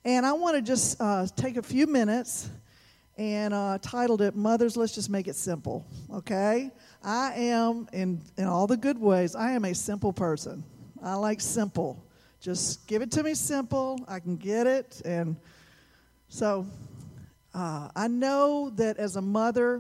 And I want to just take a few minutes and titled it, Mothers, Let's Just Make It Simple, okay? I am, in all the good ways, I am a simple person. I like simple. Just give it to me simple. I can get it. And so I know that as a mother,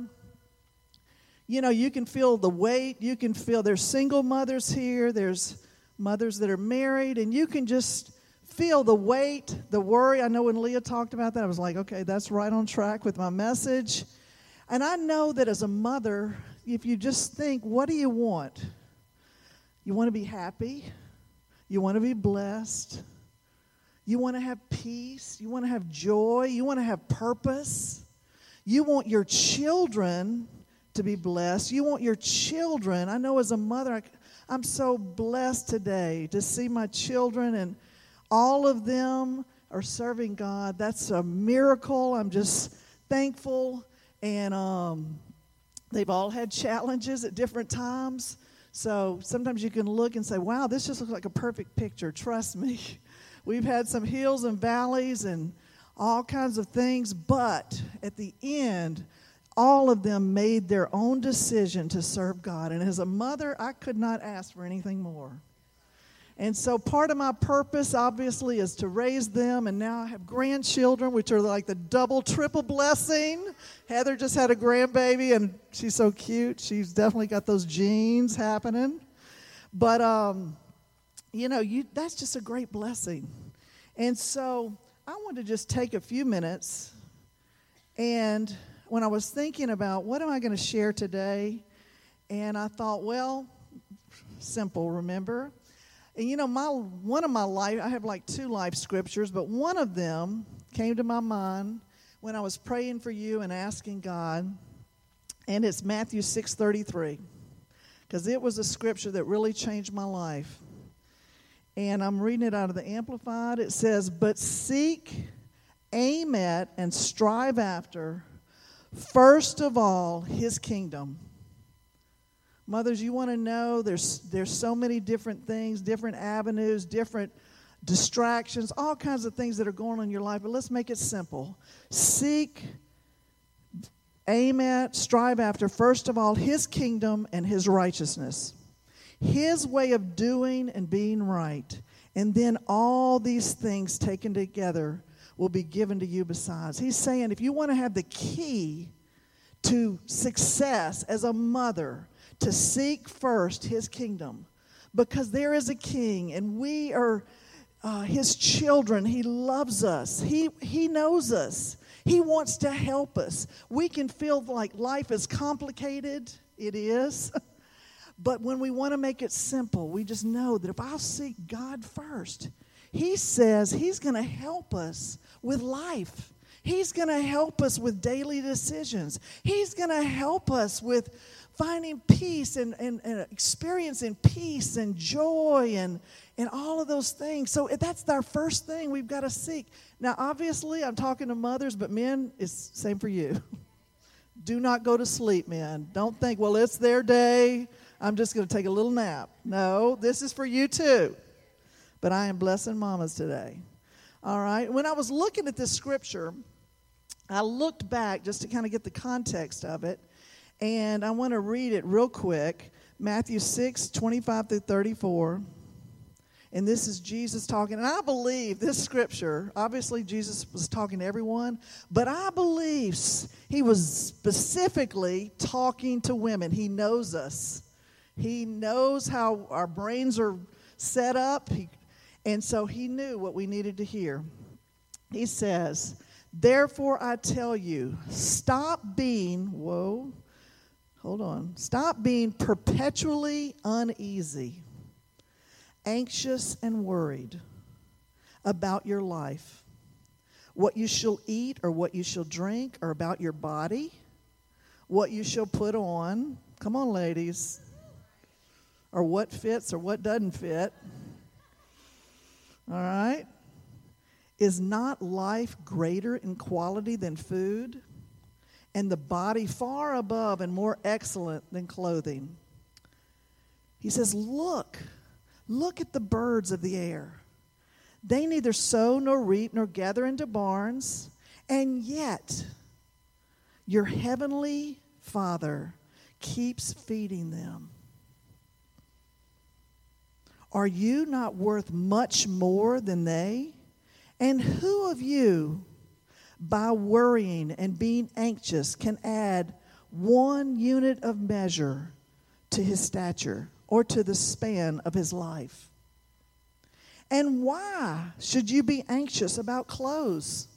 you know, you can feel the weight. You can feel there's single mothers here. There's mothers that are married. And you can just feel the weight, the worry. I know when Leah talked about that, I was like, okay, that's right on track with my message. And I know that as a mother, if you just think, what do you want? You want to be happy. You want to be blessed. You want to have peace. You want to have joy. You want to have purpose. You want your children to be blessed. You want your children. I know as a mother, I'm so blessed today to see my children, and all of them are serving God. That's a miracle. I'm just thankful. And they've all had challenges at different times. So sometimes you can look and say, wow, this just looks like a perfect picture. Trust me. We've had some hills and valleys and all kinds of things. But at the end, all of them made their own decision to serve God. And as a mother, I could not ask for anything more. And so part of my purpose, obviously, is to raise them. And now I have grandchildren, which are like the double, triple blessing. Heather just had a grandbaby, and she's so cute. She's definitely got those genes happening. But, you know, that's just a great blessing. And so I want to just take a few minutes. And when I was thinking about what am I going to share today, and I thought, well, simple, remember? And you know, one of my life, I have like 2 life scriptures, but one of them came to my mind when I was praying for you and asking God, and it's Matthew 6:33, because it was a scripture that really changed my life. And I'm reading it out of the Amplified. It says, but seek, aim at, and strive after, first of all, His kingdom. Mothers, you want to know there's so many different things, different avenues, different distractions, all kinds of things that are going on in your life. But let's make it simple. Seek, aim at, strive after, first of all, His kingdom and His righteousness. His way of doing and being right. And then all these things taken together will be given to you besides. He's saying if you want to have the key to success as a mother, to seek first His kingdom, because there is a king and we are His children. He loves us. He knows us. He wants to help us. We can feel like life is complicated. It is. But when we want to make it simple, we just know that if I'll seek God first, He says He's going to help us with life. He's going to help us with daily decisions. He's going to help us with finding peace and experiencing peace and joy and all of those things. So that's our first thing we've got to seek. Now, obviously, I'm talking to mothers, but men, it's the same for you. Do not go to sleep, men. Don't think, well, it's their day. I'm just going to take a little nap. No, this is for you too. But I am blessing mamas today. All right. When I was looking at this scripture, I looked back just to kind of get the context of it. And I want to read it real quick. Matthew 6:25-34. And this is Jesus talking. And I believe this scripture, obviously Jesus was talking to everyone, but I believe He was specifically talking to women. He knows us. He knows how our brains are set up. And so He knew what we needed to hear. He says, therefore I tell you, stop being perpetually uneasy, anxious and worried about your life, what you shall eat or what you shall drink, or about your body, what you shall put on. Come on, ladies. Or what fits or what doesn't fit. All right. Is not life greater in quality than food, and the body far above and more excellent than clothing? He says, look at the birds of the air. They neither sow nor reap nor gather into barns, and yet your heavenly Father keeps feeding them. Are you not worth much more than they? And who of you, by worrying and being anxious, can add 1 unit of measure to his stature or to the span of his life? And why should you be anxious about clothes?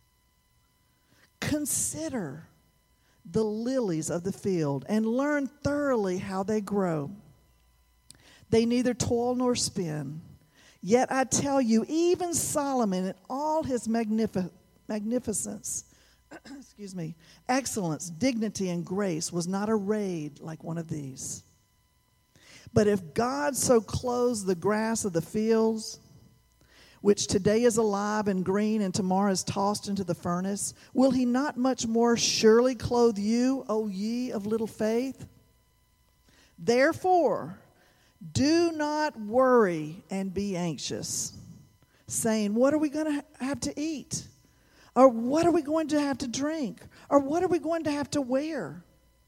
Consider the lilies of the field and learn thoroughly how they grow. They neither toil nor spin. Yet I tell you, even Solomon in all his magnificence, excellence, dignity, and grace was not arrayed like one of these. But if God so clothes the grass of the fields, which today is alive and green and tomorrow is tossed into the furnace, will he not much more surely clothe you, O ye of little faith? Therefore, do not worry and be anxious, saying, what are we going to have to eat? Or what are we going to have to drink? Or what are we going to have to wear?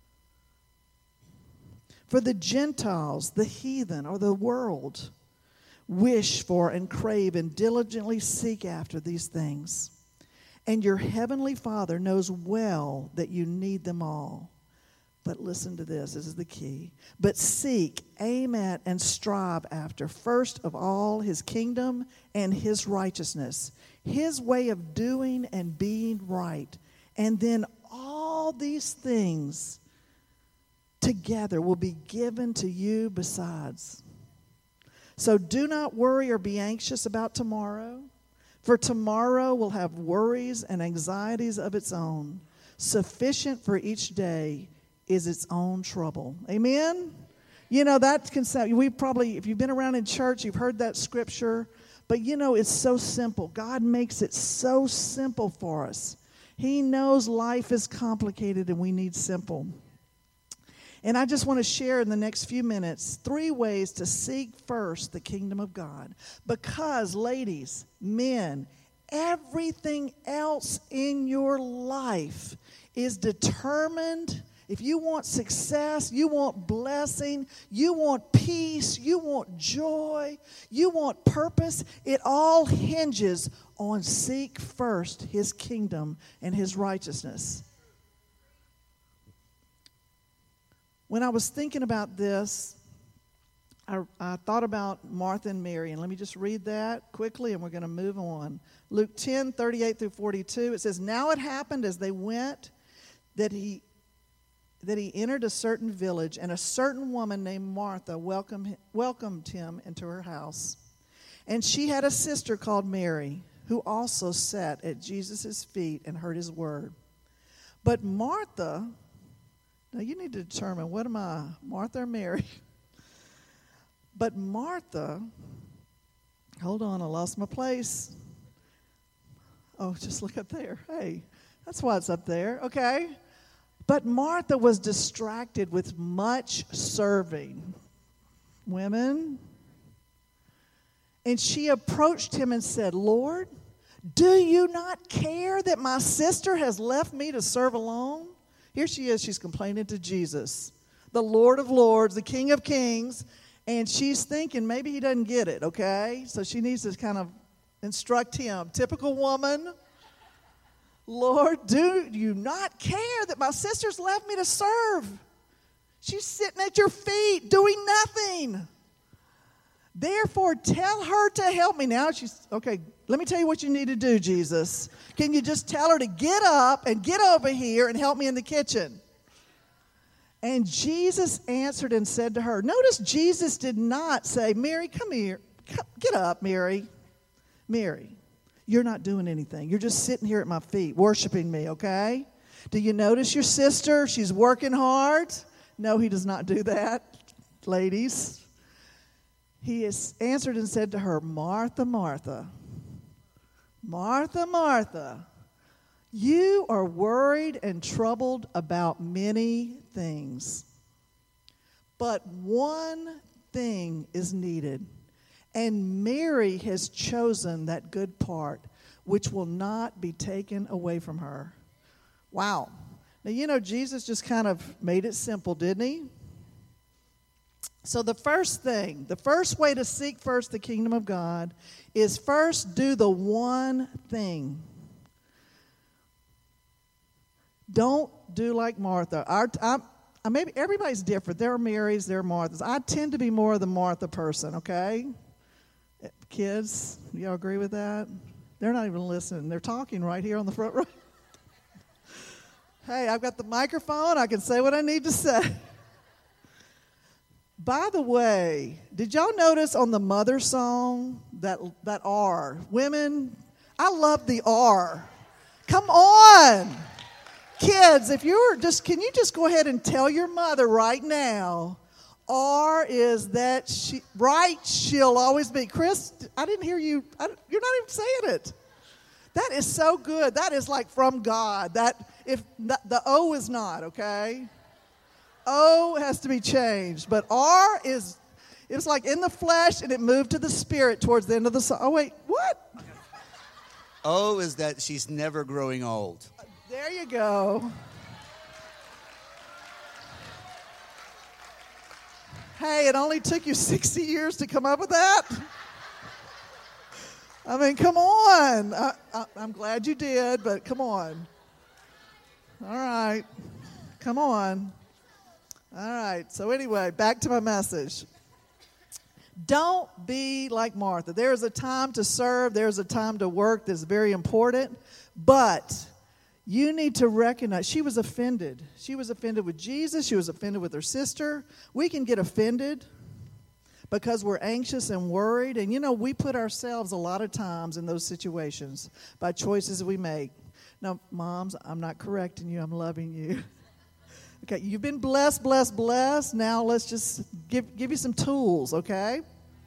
For the Gentiles, the heathen, or the world wish for and crave and diligently seek after these things. And your heavenly Father knows well that you need them all. But listen to this is the key. But seek, aim at, and strive after, first of all, his kingdom and his righteousness, his way of doing and being right. And then all these things together will be given to you besides. So do not worry or be anxious about tomorrow, for tomorrow will have worries and anxieties of its own. Sufficient for each day is its own trouble. Amen? You know, that concept, we probably, if you've been around in church, you've heard that scripture, but you know, it's so simple. God makes it so simple for us. He knows life is complicated and we need simple. And I just want to share in the next few minutes 3 ways to seek first the kingdom of God. Because, ladies, men, everything else in your life is determined. If you want success, you want blessing, you want peace, you want joy, you want purpose, it all hinges on seek first his kingdom and his righteousness. When I was thinking about this, I thought about Martha and Mary, and let me just read that quickly, and we're going to move on. Luke 10:38-42, it says, now it happened as they went that he entered a certain village, and a certain woman named Martha welcomed him into her house. And she had a sister called Mary, who also sat at Jesus' feet and heard his word. But Martha, now you need to determine, what am I, Martha or Mary? But Martha, hold on, I lost my place. Oh, just look up there. Hey, that's why it's up there, okay? But Martha was distracted with much serving. Women. And she approached him and said, Lord, do you not care that my sister has left me to serve alone? Here she is, she's complaining to Jesus, the Lord of Lords, the King of Kings, and she's thinking maybe he doesn't get it, okay? So she needs to kind of instruct him. Typical woman. Lord, do you not care that my sister's left me to serve? She's sitting at your feet doing nothing. Therefore, tell her to help me. Now she's, okay, let me tell you what you need to do, Jesus. Can you just tell her to get up and get over here and help me in the kitchen? And Jesus answered and said to her, notice Jesus did not say, Mary, come here. Get up, Mary. Mary, you're not doing anything. You're just sitting here at my feet, worshiping me, okay? Do you notice your sister? She's working hard. No, he does not do that, ladies. He has answered and said to her, Martha, Martha, Martha, Martha, you are worried and troubled about many things. But one thing is needed, And Mary has chosen that good part, which will not be taken away from her. Wow. Now, Jesus just kind of made it simple, didn't he? So the first way to seek first the kingdom of God is first do the one thing. Don't do like Martha. Maybe everybody's different. There are Marys, there are Marthas. I tend to be more of the Martha person, okay? Kids, y'all agree with that? They're not even listening. They're talking right here on the front row. Hey, I've got the microphone. I can say what I need to say. By the way, did y'all notice on the mother song that R? Women, I love the R. Come on. Kids, can you just go ahead and tell your mother right now, R is that she'll always be. Chris, I didn't hear you. You're not even saying it. That is so good. That is like from God. The O is not, okay? O has to be changed. But R is, it was like in the flesh and it moved to the spirit towards the end of the song. Oh, wait, what? O is that she's never growing old. There you go. Hey, it only took you 60 years to come up with that? I mean, come on. I'm glad you did, but come on. All right. Come on. All right. So anyway, back to my message. Don't be like Martha. There is a time to serve. There's a time to work that's very important. But you need to recognize she was offended. She was offended with Jesus. She was offended with her sister. We can get offended because we're anxious and worried. And, we put ourselves a lot of times in those situations by choices we make. Now, moms, I'm not correcting you. I'm loving you. Okay, you've been blessed. Now let's just give you some tools, okay?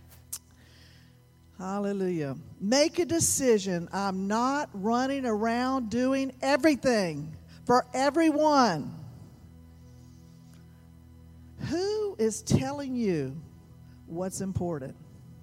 Hallelujah. Make a decision. I'm not running around doing everything for everyone. Who is telling you what's important?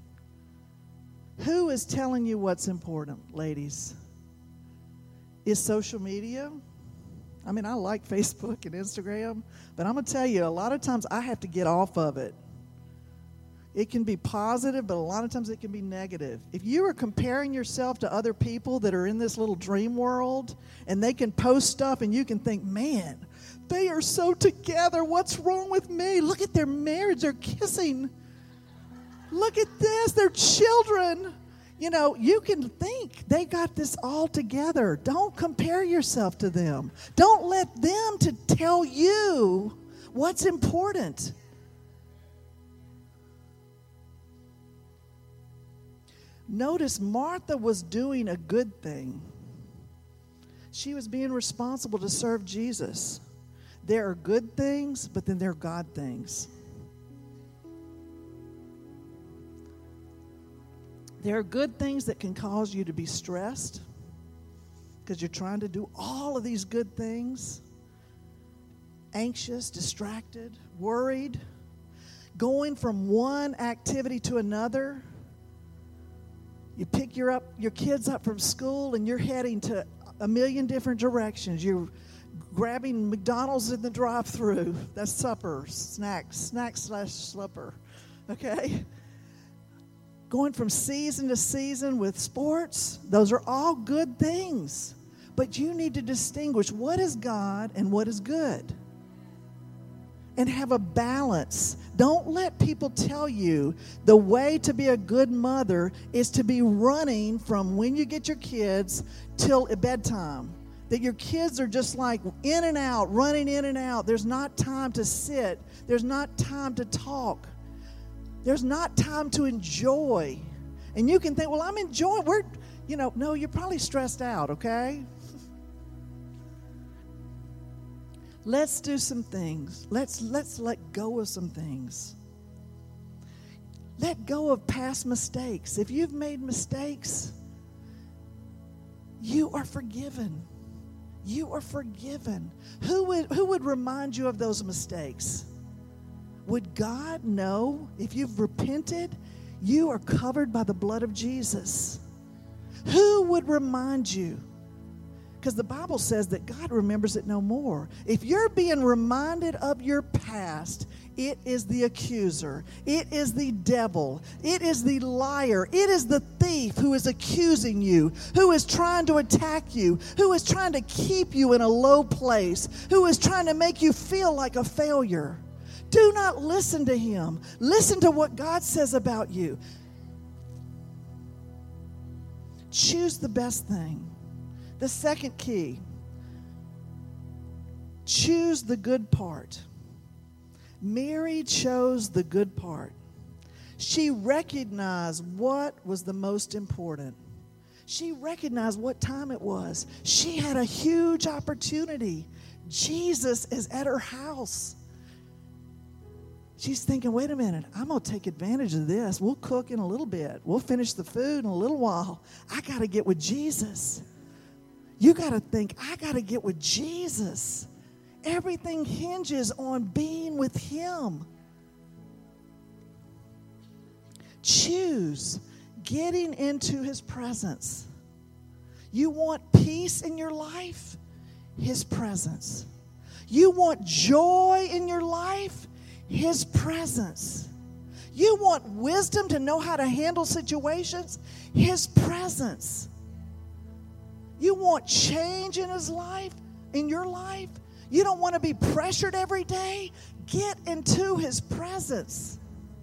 Who is telling you what's important, ladies? Is social media? I mean, I like Facebook and Instagram, but I'm going to tell you, a lot of times I have to get off of it. It can be positive, but a lot of times it can be negative. If you are comparing yourself to other people that are in this little dream world and they can post stuff and you can think, man, they are so together. What's wrong with me? Look at their marriage. They're kissing. Look at this. They're children. You can think they got this all together. Don't compare yourself to them. Don't let them to tell you what's important. Notice Martha was doing a good thing. She was being responsible to serve Jesus. There are good things, but then there are God things. There are good things that can cause you to be stressed because you're trying to do all of these good things. Anxious, distracted, worried, going from one activity to another. You pick your kids up from school and you're heading to a million different directions. You're grabbing McDonald's in the drive-thru. That's supper, snack/supper, okay? Going from season to season with sports, those are all good things. But you need to distinguish what is God and what is good. And have a balance. Don't let people tell you the way to be a good mother is to be running from when you get your kids till bedtime. That your kids are just like in and out, running in and out. There's not time to sit. There's not time to talk. There's not time to enjoy. And you can think, well, I'm enjoying. No, you're probably stressed out, okay? Let's do some things. Let's let go of some things. Let go of past mistakes. If you've made mistakes, you are forgiven. You are forgiven. Who would remind you of those mistakes? Would God know if you've repented? You are covered by the blood of Jesus. Who would remind you? Because the Bible says that God remembers it no more. If you're being reminded of your past, it is the accuser. It is the devil. It is the liar. It is the thief who is accusing you, who is trying to attack you, who is trying to keep you in a low place, who is trying to make you feel like a failure. Do not listen to him. Listen to what God says about you. Choose the best thing. The second key, choose the good part. Mary chose the good part. She recognized what was the most important. She recognized what time it was. She had a huge opportunity. Jesus is at her house. She's thinking, wait a minute, I'm going to take advantage of this. We'll cook in a little bit. We'll finish the food in a little while. I got to get with Jesus. You got to think, I got to get with Jesus. Everything hinges on being with him. Choose getting into his presence. You want peace in your life? His presence. You want joy in your life? His presence. You want wisdom to know how to handle situations? His presence. You want change in his life, in your life? You don't want to be pressured every day? Get into his presence.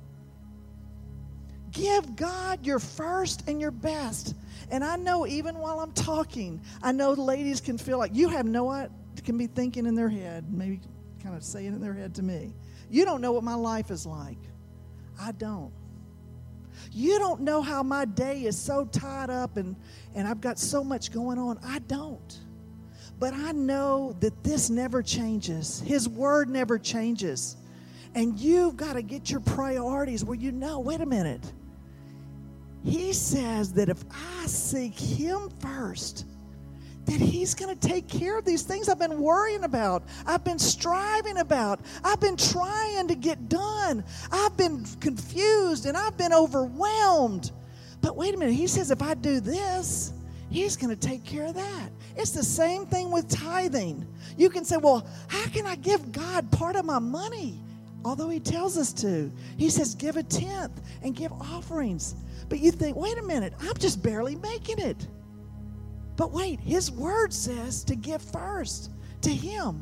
Give God your first and your best. And I know even while I'm talking, I know ladies can feel like you have no idea, can be thinking in their head, maybe kind of saying in their head to me, you don't know what my life is like. I don't. You don't know how my day is so tied up and I've got so much going on. I don't. But I know that this never changes. His word never changes. And you've got to get your priorities where you know, wait a minute. He says that if I seek him first, that he's going to take care of these things I've been worrying about, I've been striving about, I've been trying to get done, I've been confused and I've been overwhelmed. But wait a minute, he says if I do this, he's going to take care of that. It's the same thing with tithing. You can say, well, how can I give God part of my money? Although he tells us to. He says give a tenth and give offerings. But you think, wait a minute, I'm just barely making it. But wait, his word says to give first to him.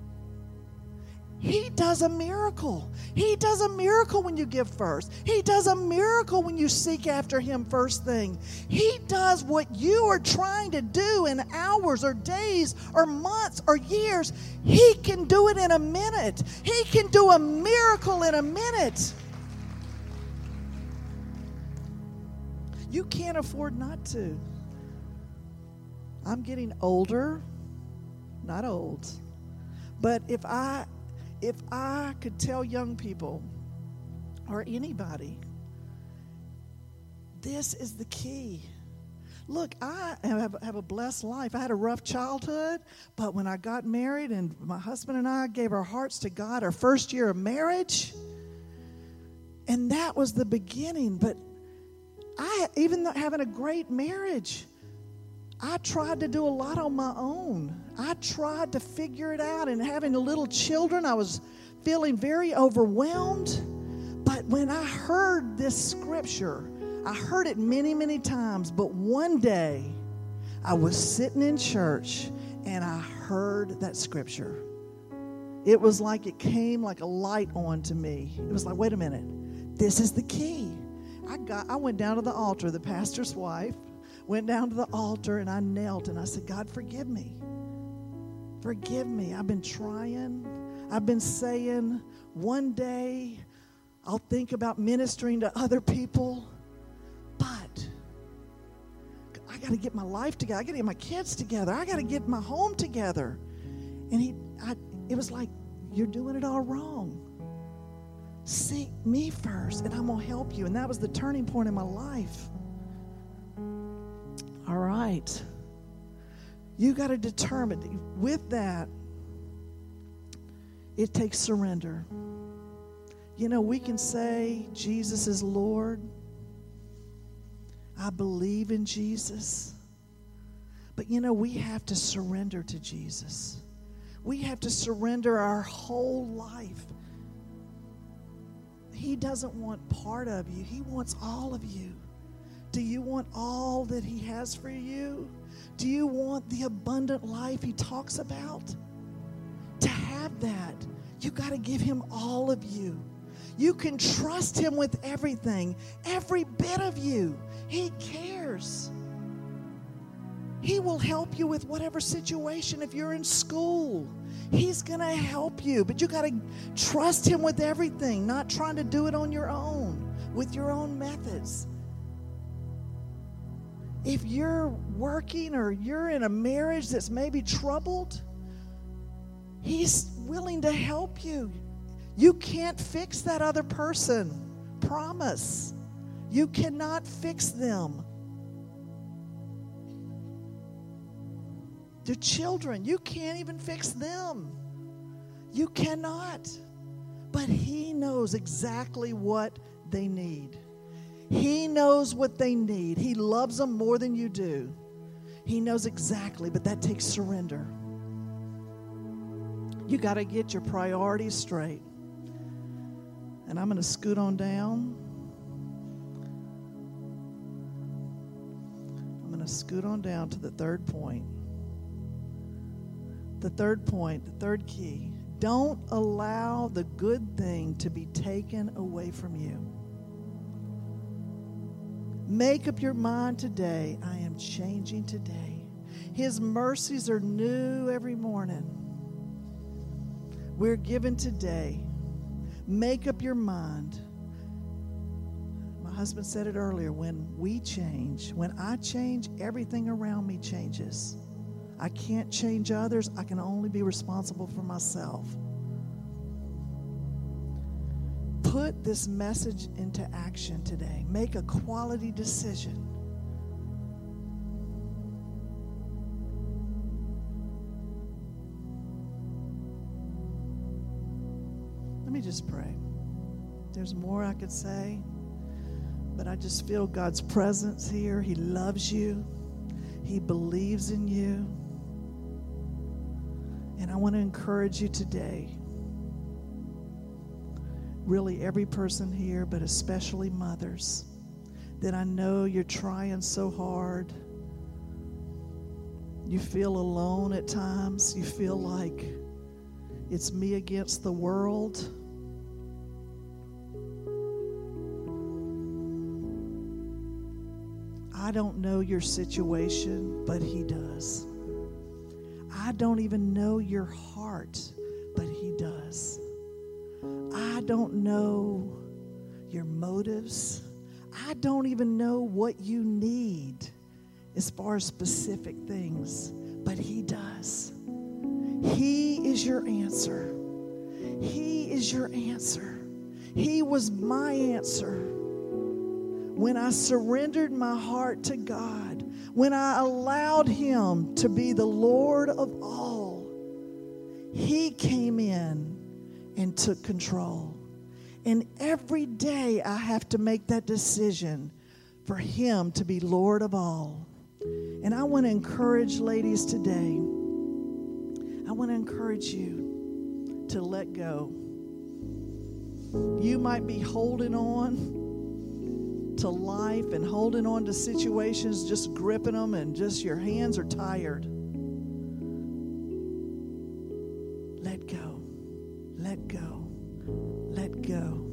He does a miracle. He does a miracle when you give first. He does a miracle when you seek after him first thing. He does what you are trying to do in hours or days or months or years. He can do it in a minute. He can do a miracle in a minute. You can't afford not to. I'm getting older, not old. But if I could tell young people or anybody, this is the key. Look, I have a blessed life. I had a rough childhood, but when I got married and my husband and I gave our hearts to God, our first year of marriage, and that was the beginning. But even though having a great marriage, I tried to do a lot on my own. I tried to figure it out, and having little children, I was feeling very overwhelmed. But when I heard this scripture, I heard it many, many times, but one day I was sitting in church and I heard that scripture. It was like it came like a light on to me. It was like, wait a minute, this is the key. I went down to the altar, the pastor's wife, went down to the altar and I knelt and I said, God, forgive me. Forgive me. I've been trying. I've been saying one day I'll think about ministering to other people, but I got to get my life together. I got to get my kids together. I got to get my home together. And it was like, you're doing it all wrong. Seek me first and I'm going to help you. And that was the turning point in my life. All right. You got to determine. With that, it takes surrender. You know, we can say Jesus is Lord, I believe in Jesus. But we have to surrender to Jesus. We have to surrender our whole life. He doesn't want part of you. He wants all of you. Do you want all that He has for you? Do you want the abundant life He talks about? To have that, you got to give Him all of you. You can trust Him with everything, every bit of you. He cares. He will help you with whatever situation. If you're in school, He's going to help you. But you got to trust Him with everything, not trying to do it on your own, with your own methods. If you're working or you're in a marriage that's maybe troubled, He's willing to help you. You can't fix that other person. Promise. You cannot fix them. The children, you can't even fix them. You cannot. But He knows exactly what they need. He knows what they need. He loves them more than you do. He knows exactly, but that takes surrender. You got to get your priorities straight. And I'm going to scoot on down. I'm going to scoot on down to the third point. The third point, the third key. Don't allow the good thing to be taken away from you. Make up your mind today. I am changing today. His mercies are new every morning. We're given today. Make up your mind. My husband said it earlier. When we change, when I change, everything around me changes. I can't change others. I can only be responsible for myself. Put this message into action today. Make a quality decision. Let me just pray. There's more I could say, but I just feel God's presence here. He loves you. He believes in you. And I want to encourage you today, really every person here, but especially mothers, that I know you're trying so hard. You feel alone at times. You feel like it's me against the world. I don't know your situation, but He does. I don't even know your heart, but He does. I don't know your motives. I don't even know what you need as far as specific things, but He does. He is your answer. He is your answer. He was my answer. When I surrendered my heart to God, when I allowed Him to be the Lord of all, He came in and took control. And every day I have to make that decision for Him to be Lord of all. And I want to encourage ladies today, I want to encourage you to let go. You might be holding on to life and holding on to situations, just gripping them, and just your hands are tired. Let go. Let go. Let go.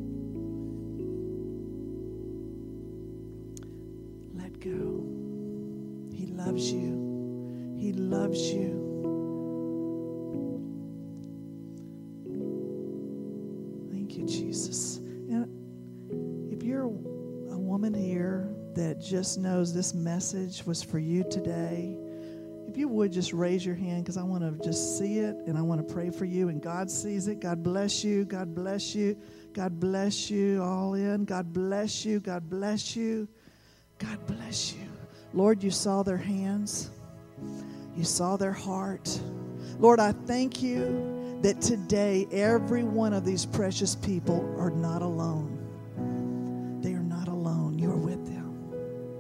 Let go. He loves you. He loves you. Thank you, Jesus. And if you're a woman here that just knows this message was for you today, if you would just raise your hand, because I want to just see it and I want to pray for you. And God sees it. God bless you. God bless you. God bless you. All in. God bless you. God bless you. God bless you. Lord, you saw their hands. You saw their heart. Lord, I thank you that today every one of these precious people are not alone. They are not alone. You are with them.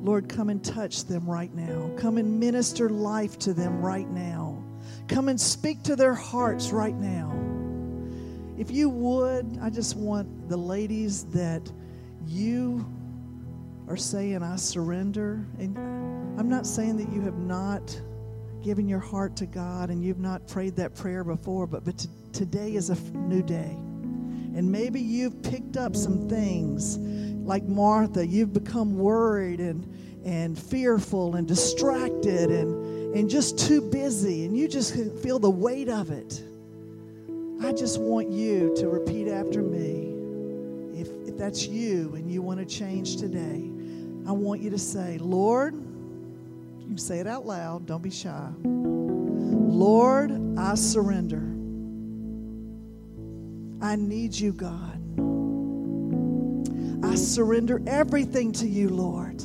Lord, come and touch them right now. Come and minister life to them right now. Come and speak to their hearts right now. If you would, I just want the ladies that you are saying, I surrender. And I'm not saying that you have not given your heart to God and you've not prayed that prayer before, but today is a new day. And maybe you've picked up some things like Martha. You've become worried and fearful and distracted and just too busy, and you just can feel the weight of it. I just want you to repeat after me. If that's you and you want to change today, I want you to say, Lord, you can say it out loud, don't be shy. Lord, I surrender. I need you, God. I surrender everything to you, Lord.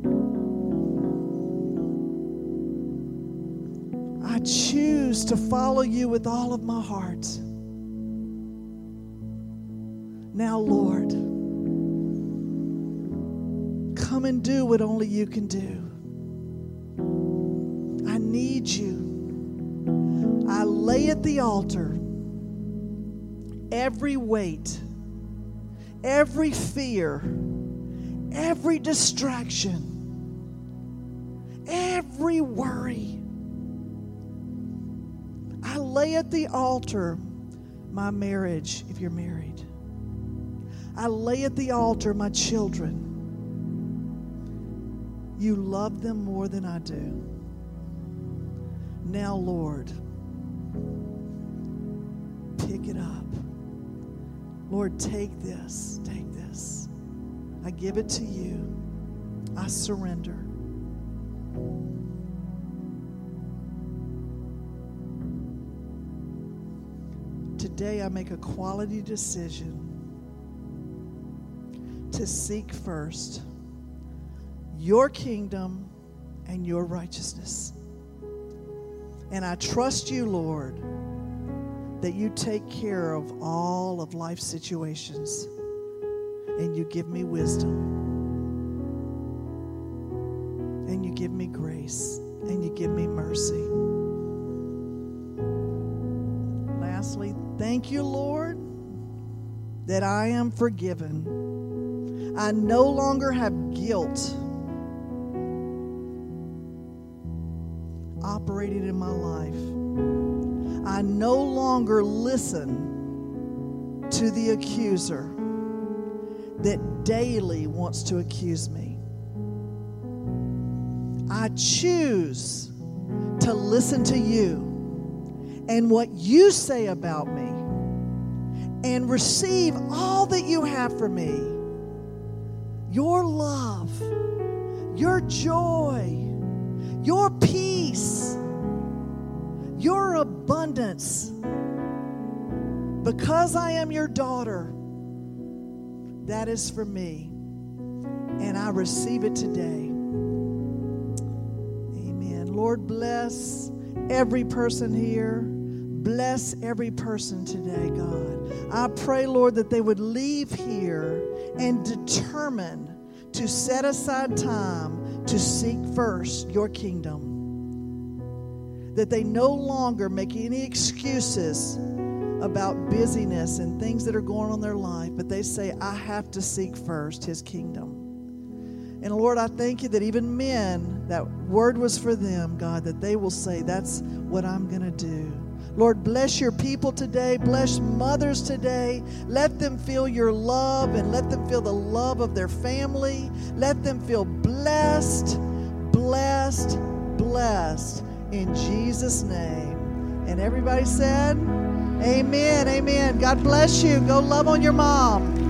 I choose to follow you with all of my heart. Now, Lord, come and do what only you can do. I need you. I lay at the altar every weight, every fear, every distraction, every worry. I lay at the altar my marriage, if you're married. I lay at the altar my children. You love them more than I do. Now, Lord, pick it up. Lord, take this, take this. I give it to you. I surrender. Today I make a quality decision to seek first your kingdom and your righteousness. And I trust you, Lord, that you take care of all of life's situations and you give me wisdom and you give me grace and you give me mercy. Lastly, thank you, Lord, that I am forgiven. I no longer have guilt operating in my life. I no longer listen to the accuser that daily wants to accuse me. I choose to listen to you and what you say about me and receive all that you have for me. Your love, your joy, your peace, your abundance. Because I am your daughter, that is for me. And I receive it today. Amen. Lord, bless every person here. Bless every person today, God. I pray, Lord, that they would leave here and determine to set aside time to seek first your kingdom. That they no longer make any excuses about busyness and things that are going on in their life, but they say, I have to seek first his kingdom. And Lord, I thank you that even men, that word was for them, God, that they will say, that's what I'm going to do. Lord, bless your people today. Bless mothers today. Let them feel your love and let them feel the love of their family. Let them feel blessed, blessed, blessed in Jesus' name. And everybody said, amen, amen. God bless you. Go love on your mom.